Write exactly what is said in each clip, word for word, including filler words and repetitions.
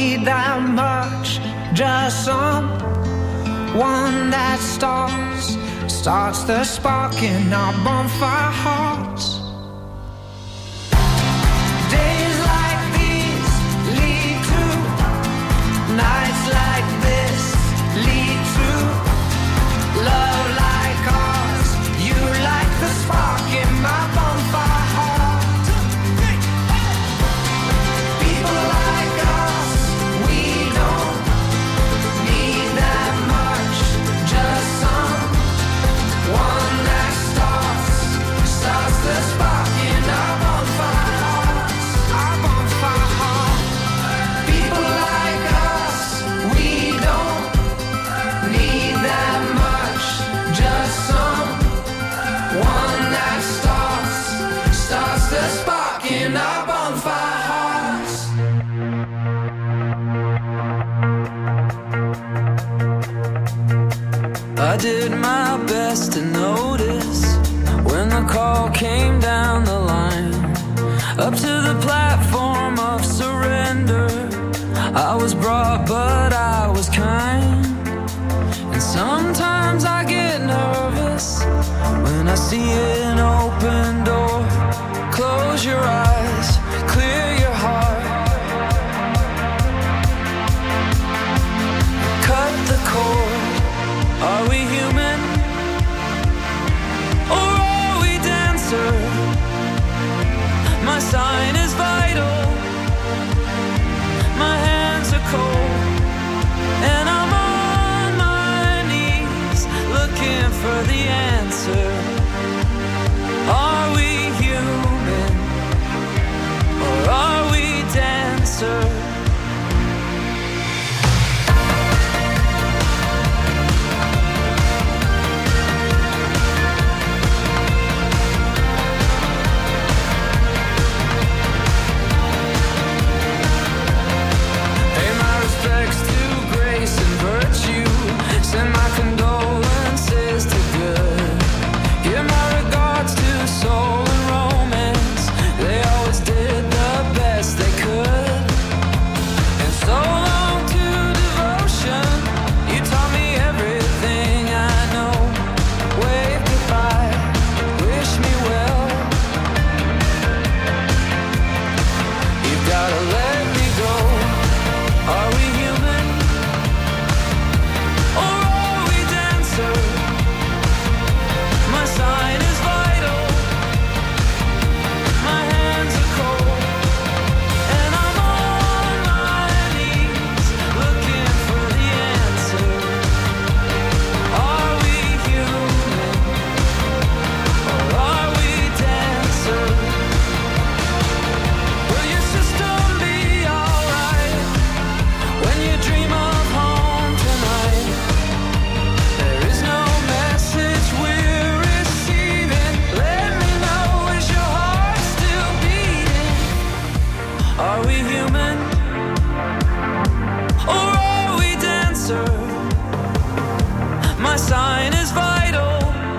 need that much. Just someone that starts, starts the spark in our bonfire hearts. Days like these lead to nights like this, lead to love like ours. You like the spark in my bonfire heart. People like us, we don't need that much. Just someone that starts, starts the spark in our bonfire hearts. Our bonfire heart. People like us, we don't need that much. Just someone that starts, starts the spark in our bonfire hearts. I did my best to notice when the call came down the line, up to the platform of surrender. I was brought, but I was kind. And sometimes I get nervous when I see an open door. Close your eyes, clear your heart, cut the cord. Are we human, or are we dancer? My sign is vital, my hands are cold, and I'm on my knees looking for the answer. Are we human, or are we dancer? Send my condolences to good. Give my regards to soul and romance. They always did the best they could. And so long to devotion. You taught me everything I know. Wave goodbye, wish me well. You've gotta let me go. Are we human? My sign is vital, my hands are cold, and I'm on my knees looking for the answer. Are we human, or are we dancer? Will your system be alright when you dream of home tonight? There is no message we're receiving. Let me know, is your heart still beating? Are we human, or are we dancer? My sign is vital,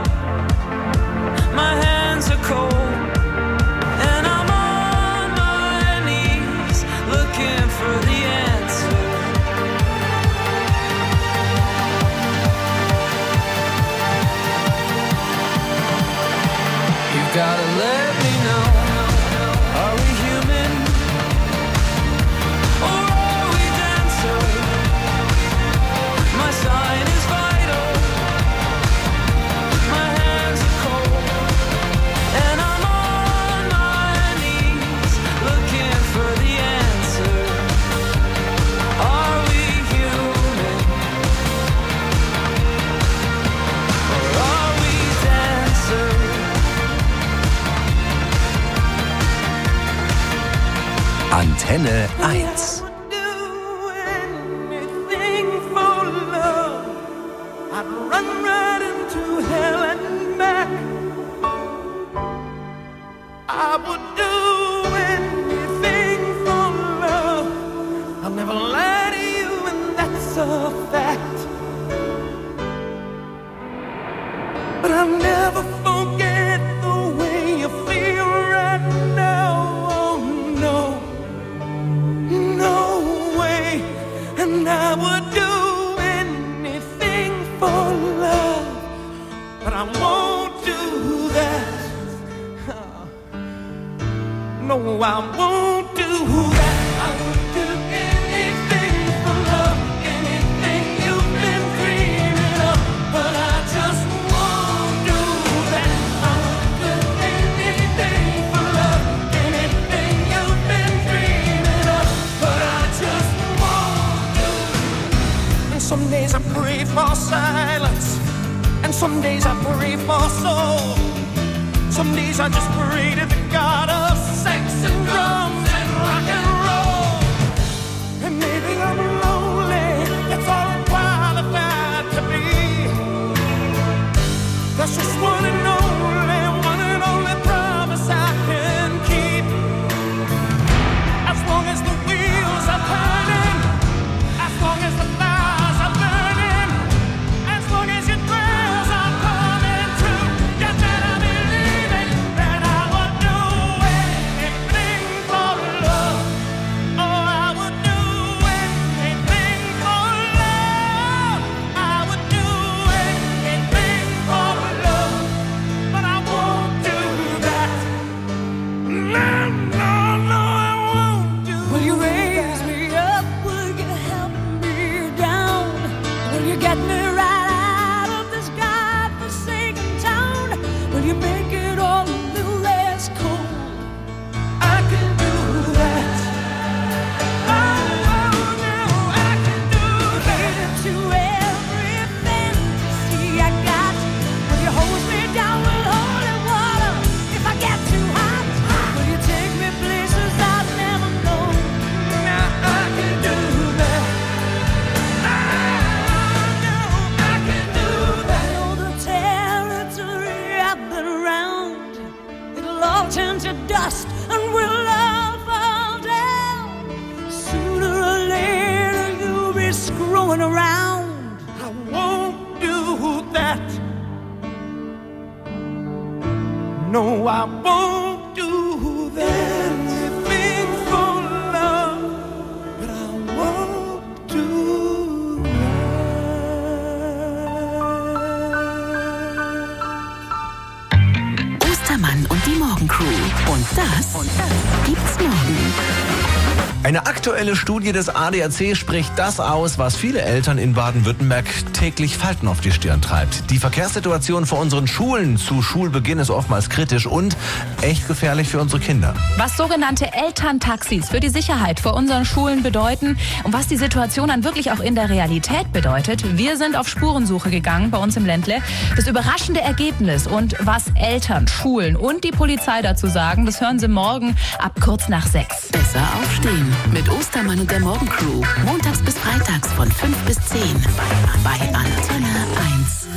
my hands are cold, and I'm on my knees looking for the answer. You've gotta let me know. Are we human, or are we dancer? My sign is vital, my hands are cold, and I'm on my knees looking for the answer. Are we human, or are we dancer? Antenne eins. But I'll never forget the way you feel right now. Oh no, no way. I won't do that. I would do anything for love, anything you've been dreaming of, but I just won't do that. I would do anything for love, anything you've been dreaming of, but I just won't do that. And some days I pray for silence, and some days I pray for soul. Some days I just pray to the God of sex and drums and rock and roll. And maybe I'm lonely, that's all I'm qualified to be. That's just one and only, one and only promise I can keep. As long as the wheels are turning, as long as the fires are burning, as long as your prayers are coming true, you better believe it, that I would do anything for love. Oh, I would do anything for love. I would do anything for love, but I won't do that. No, no, no, I won't do that. Will you raise me up? Will you help me down? Will you get me right out of this godforsaken town? Will you make it all a little less cold? I can do that. Oh, oh, no, I can do that. To every fantasy I got, will you hold me down with holy water if I get too hot? Will you take me places I've never known? Now I can do that. Oh, no, I can do that. I know the territory I've been around. It'll all turn to dust and we'll all fall down. Sooner or later you'll be screwing around. I won't do that. No, I won't do that. Anything for love, but I won't do that. Ostermann und die Morgencrew. Und das, und das gibt's morgen. Eine aktuelle Studie des A D A C spricht das aus, was viele Eltern in Baden-Württemberg täglich Falten auf die Stirn treibt. Die Verkehrssituation vor unseren Schulen zu Schulbeginn ist oftmals kritisch und echt gefährlich für unsere Kinder. Was sogenannte Elterntaxis für die Sicherheit vor unseren Schulen bedeuten und was die Situation dann wirklich auch in der Realität bedeutet. Wir sind auf Spurensuche gegangen bei uns im Ländle. Das überraschende Ergebnis und was Eltern, Schulen und die Polizei dazu sagen, das hören Sie morgen ab kurz nach sechs. Besser aufstehen mit Ostermann und der Morgencrew. Montags bis freitags von fünf bis zehn bei Antenne eins.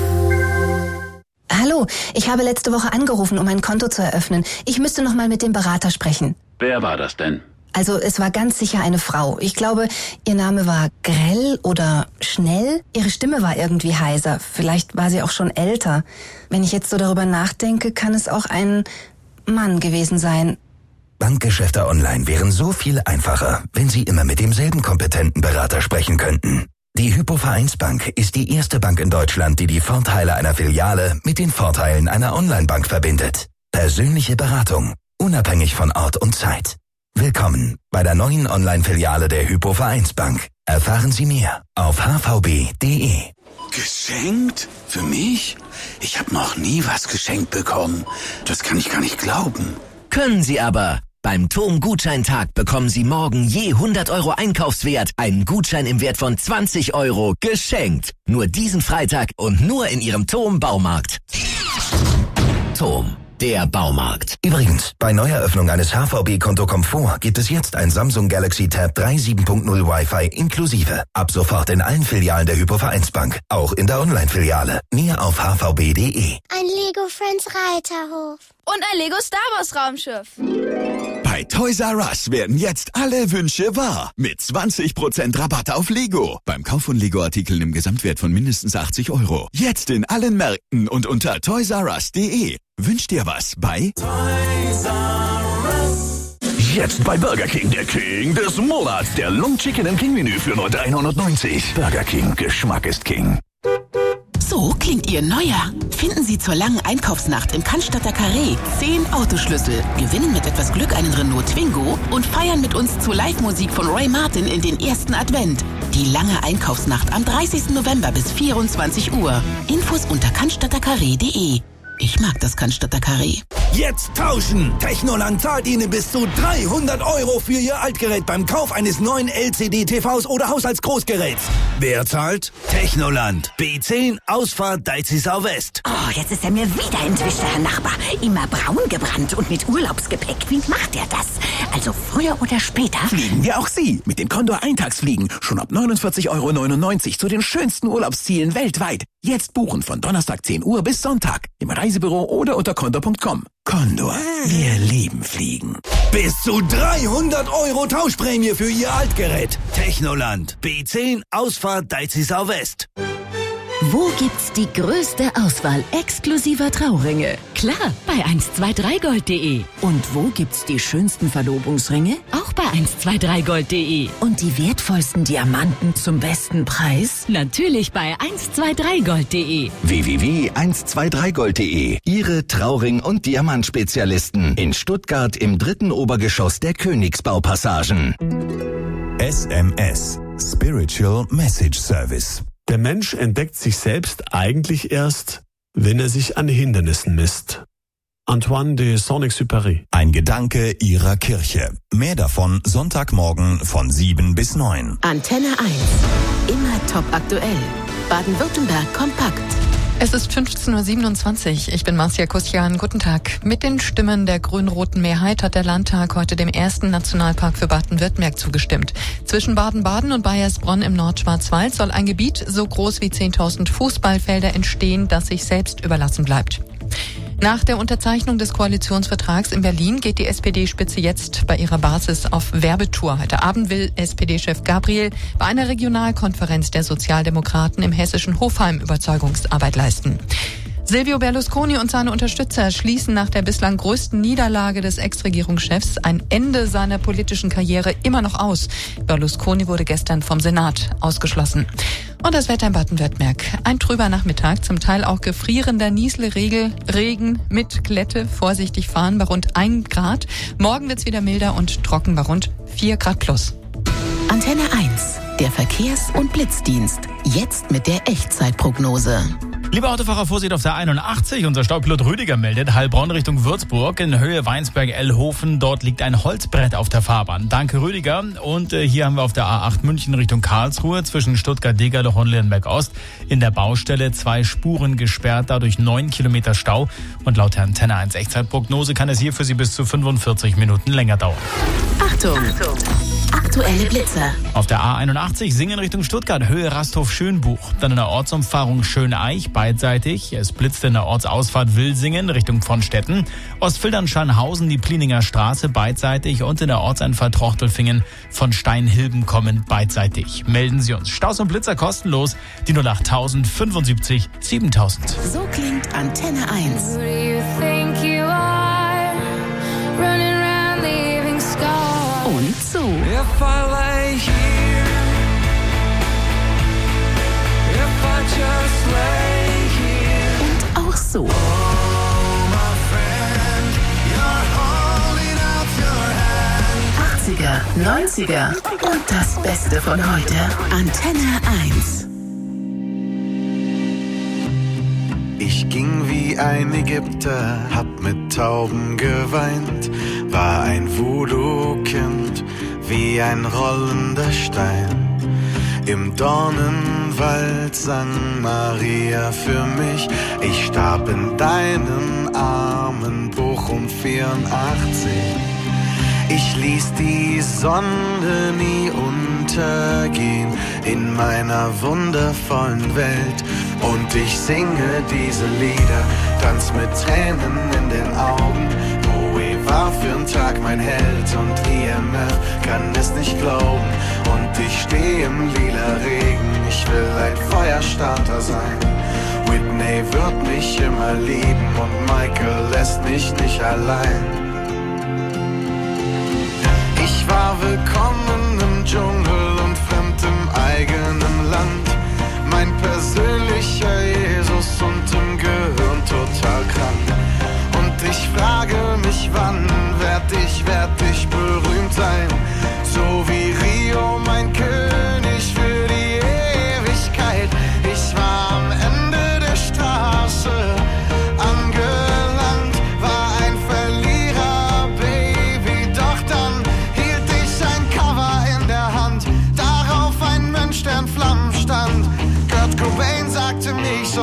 Hallo, ich habe letzte Woche angerufen, um ein Konto zu eröffnen. Ich müsste noch mal mit dem Berater sprechen. Wer war das denn? Also es war ganz sicher eine Frau. Ich glaube, ihr Name war Grell oder Schnell. Ihre Stimme war irgendwie heiser. Vielleicht war sie auch schon älter. Wenn ich jetzt so darüber nachdenke, kann es auch ein Mann gewesen sein. Bankgeschäfte online wären so viel einfacher, wenn Sie immer mit demselben kompetenten Berater sprechen könnten. Die Hypo Vereinsbank ist die erste Bank in Deutschland, die die Vorteile einer Filiale mit den Vorteilen einer Onlinebank verbindet. Persönliche Beratung, unabhängig von Ort und Zeit. Willkommen bei der neuen Online-Filiale der Hypo Vereinsbank. Erfahren Sie mehr auf h v b punkt d e. Geschenkt? Für mich? Ich habe noch nie was geschenkt bekommen. Das kann ich gar nicht glauben. Können Sie aber. Beim Tom-Gutscheintag bekommen Sie morgen je hundert Euro Einkaufswert einen Gutschein im Wert von zwanzig Euro geschenkt. Nur diesen Freitag und nur in Ihrem Tom-Baumarkt. Tom, der Baumarkt. Übrigens, bei Neueröffnung eines H V B-Konto Komfort gibt es jetzt ein Samsung Galaxy Tab drei sieben Punkt null Wi-Fi inklusive. Ab sofort in allen Filialen der Hypo Vereinsbank. Auch in der Online-Filiale. Mehr auf h v b punkt d e. Ein Lego Friends Reiterhof. Und ein Lego Star Wars Raumschiff. Bei Toys R Us werden jetzt alle Wünsche wahr. Mit zwanzig Prozent Rabatt auf Lego. Beim Kauf von Lego-Artikeln im Gesamtwert von mindestens achtzig Euro. Jetzt in allen Märkten und unter toys r us punkt d e. Wünsch dir was bei Toys R Us. Jetzt bei Burger King, der King des Monats. Der Long Chicken im King-Menü für nur drei neunundneunzig. Burger King, Geschmack ist King. So klingt Ihr neuer. Finden Sie zur langen Einkaufsnacht im Cannstatter Carré zehn Autoschlüssel, gewinnen mit etwas Glück einen Renault Twingo und feiern mit uns zu Live-Musik von Roy Martin in den ersten Advent. Die lange Einkaufsnacht am dreißigsten November bis vierundzwanzig Uhr. Infos unter cannstattercarré punkt de. Ich mag das Cannstatter Carré. Jetzt tauschen! Technoland zahlt Ihnen bis zu dreihundert Euro für Ihr Altgerät beim Kauf eines neuen L C D-T Vs oder Haushaltsgroßgeräts. Wer zahlt? Technoland. B zehn, Ausfahrt Deizisau West. Oh, jetzt ist er mir wieder entwischt, Herr Nachbar. Immer braun gebrannt und mit Urlaubsgepäck. Wie macht er das? Also früher oder später? Fliegen wir auch Sie mit dem Condor Eintagsfliegen. Schon ab neunundvierzig Euro neunundneunzig zu den schönsten Urlaubszielen weltweit. Jetzt buchen von Donnerstag zehn Uhr bis Sonntag. Im Reisebüro oder unter condor punkt com. Condor. Wir lieben Fliegen. Bis zu dreihundert Euro Tauschprämie für Ihr Altgerät. Technoland. B zehn, Ausfahrt Deizisau West. Wo gibt's die größte Auswahl exklusiver Trauringe? Klar, bei eins zwei drei gold punkt de. Und wo gibt's die schönsten Verlobungsringe? Auch bei eins zwei drei gold punkt de. Und die wertvollsten Diamanten zum besten Preis? Natürlich bei eins zwei drei gold punkt de. w w w punkt eins zwei drei gold punkt de. Ihre Trauring- und Diamantspezialisten. In Stuttgart im dritten Obergeschoss der Königsbaupassagen. S M S. Spiritual Message Service. Der Mensch entdeckt sich selbst eigentlich erst, wenn er sich an Hindernissen misst. Antoine de Saint-Exupéry. Ein Gedanke Ihrer Kirche. Mehr davon Sonntagmorgen von sieben bis neun. Antenne eins. Immer top aktuell. Baden-Württemberg kompakt. Es ist fünfzehn Uhr siebenundzwanzig. Ich bin Marcia Kusian. Guten Tag. Mit den Stimmen der grün-roten Mehrheit hat der Landtag heute dem ersten Nationalpark für Baden-Württemberg zugestimmt. Zwischen Baden-Baden und Baiersbronn im Nordschwarzwald soll ein Gebiet so groß wie zehntausend Fußballfelder entstehen, das sich selbst überlassen bleibt. Nach der Unterzeichnung des Koalitionsvertrags in Berlin geht die S P D-Spitze jetzt bei ihrer Basis auf Werbetour. Heute Abend will S P D-Chef Gabriel bei einer Regionalkonferenz der Sozialdemokraten im hessischen Hofheim Überzeugungsarbeit leisten. Silvio Berlusconi und seine Unterstützer schließen nach der bislang größten Niederlage des Ex-Regierungschefs ein Ende seiner politischen Karriere immer noch aus. Berlusconi wurde gestern vom Senat ausgeschlossen. Und das Wetter in Baden-Württemberg. Ein trüber Nachmittag, zum Teil auch gefrierender Nieselregen, Regen mit Glätte, vorsichtig fahren bei rund ein Grad. Morgen wird's wieder milder und trocken bei rund vier Grad plus. Antenne eins, der Verkehrs- und Blitzdienst. Jetzt mit der Echtzeitprognose. Lieber Autofahrer, Vorsicht auf der einundachtzig. Unser Staubpilot Rüdiger meldet, Heilbronn Richtung Würzburg in Höhe Weinsberg-Ellhofen. Dort liegt ein Holzbrett auf der Fahrbahn. Danke, Rüdiger. Und äh, hier haben wir auf der A acht München Richtung Karlsruhe zwischen Stuttgart-Degerloch und Leonberg-Ost in der Baustelle zwei Spuren gesperrt, dadurch neun Kilometer Stau. Und laut der Antenne eins Echtzeitprognose kann es hier für Sie bis zu fünfundvierzig Minuten länger dauern. Achtung! Achtung. Aktuelle Blitzer. Auf der A einundachtzig Singen Richtung Stuttgart, Höhe Rasthof-Schönbuch. Dann in der Ortsumfahrung Schöneich, beidseitig. Es blitzt in der Ortsausfahrt Wilsingen Richtung Vonstetten. Ostfildern-Scharnhausen, die Plininger Straße, beidseitig. Und in der Ortseinfahrt Trochtelfingen von Steinhilben kommend, beidseitig. Melden Sie uns. Staus und Blitzer kostenlos. Die null acht tausend fünfundsiebzig siebentausend. So klingt Antenne eins. Who do you think you are? Running around leaving scars. Und so. If I lay here, if I just lay here. Und auch so. Oh, my friend, you're holding out your hand. achtziger, neunziger und das Beste von heute. Antenne eins. Ich ging wie ein Ägypter, hab mit Tauben geweint, war ein Voodoo-Kind, wie ein rollender Stein. Im Dornenwald sang Maria für mich, ich starb in deinen Armen, Bochum vierundachtzig. Ich ließ die Sonne nie untergehen in meiner wundervollen Welt. Und ich singe diese Lieder, tanz mit Tränen in den Augen. Bowie war für'n Tag mein Held und I M F kann es nicht glauben. Und ich steh im lila Regen, ich will ein Feuerstarter sein. Whitney wird mich immer lieben und Michael lässt mich nicht allein. Ich war willkommen im Dschungel und fremd im eigenen Land. Mein persönlicher Jesus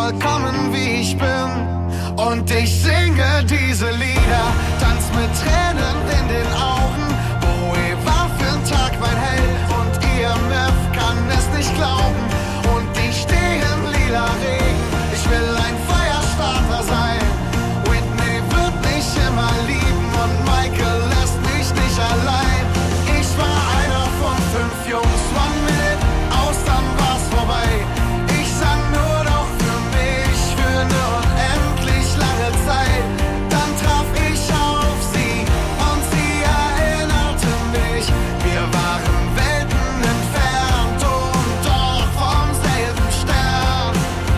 vollkommen wie ich bin. Und ich singe diese Lieder, tanz mit Tränen in den Augen. Boe war für'n Tag mein Held und I M F kann es nicht glauben. Und ich stehe im lila Regen, ich will ein Feuerstarter sein. Whitney wird mich immer lieben und Michael lässt mich nicht allein. Ich war einer von fünf Jungs, one minute, aus dann war's vorbei. Ich sang nur noch für mich, für eine unendlich lange Zeit. Dann traf ich auf sie und sie erinnerte mich. Wir waren Welten entfernt und doch vom selben Stern.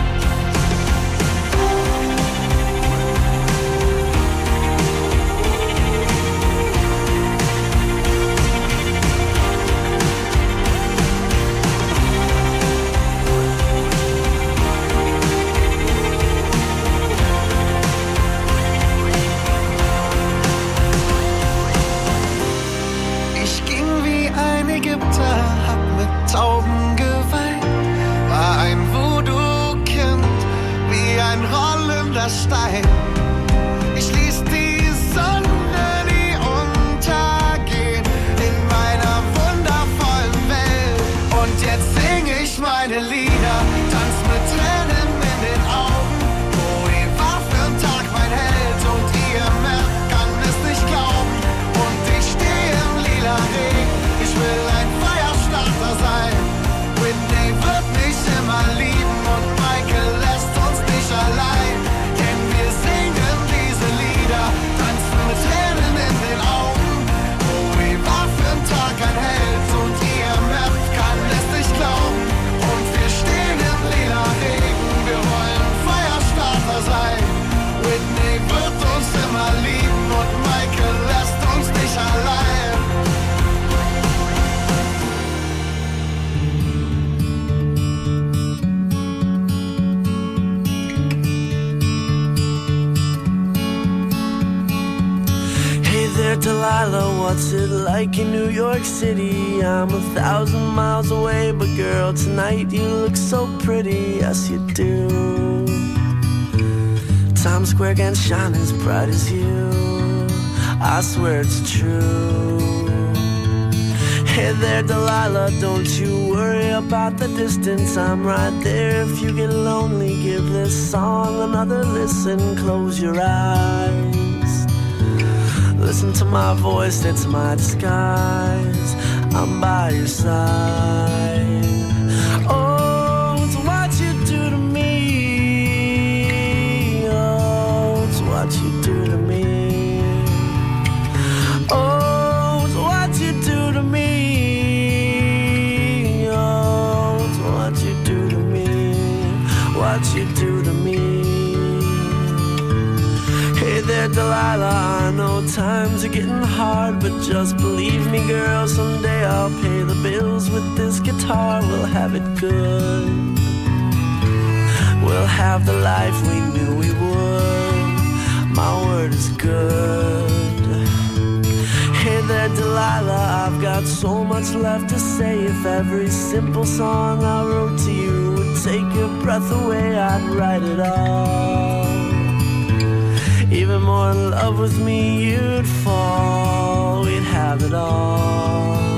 Ich ging wie ein Ägypter, hab mit Tauben geweint, war ein Voodoo-Kind, wie ein rollender Stein. Ich ließ die Sonne nie untergehen in meiner wundervollen Welt. Und jetzt sing ich meine Lieder, tanz mit Tränen in den Augen. Boe war für'n Tag mein Held und I M F kann es nicht glauben. Und ich stehe im lila Regen, ich will ein Feuerstarter sein. Whitney wird mich immer lieben und Michael lässt uns nicht allein. Denn wir singen diese Lieder, tanzen mit Tränen in den Augen. Boe war für'n Tag ein Held und I M F kann es nicht glauben. Und wir stehen im lila Regen, wir wollen Feuerstarter sein. Whitney wird uns immer lieben und Michael lässt uns nicht allein. Hey there, Delilah, what's it like in New York City? I'm a thousand miles away, but girl, tonight you look so pretty, yes you do. Times Square can't shine as bright as you, I swear it's true. Hey there, Delilah, don't you worry about the distance, I'm right there. If you get lonely, give this song another listen, close your eyes. Listen to my voice, it's my disguise. I'm by your side. Oh, it's what you do to me. Oh, it's what you do to me. Oh, it's what you do to me. Oh, it's what you do to me. What you do to me. Hey there, Delilah, I know times are getting hard, but just believe me, girl, someday I'll pay the bills with this guitar. We'll have it good. We'll have the life we knew we would. My word is good. Hey there, Delilah, I've got so much left to say. If every simple song I wrote to you would take your breath away, I'd write it all. Even more in love with me, you'd fall. We'd have it all.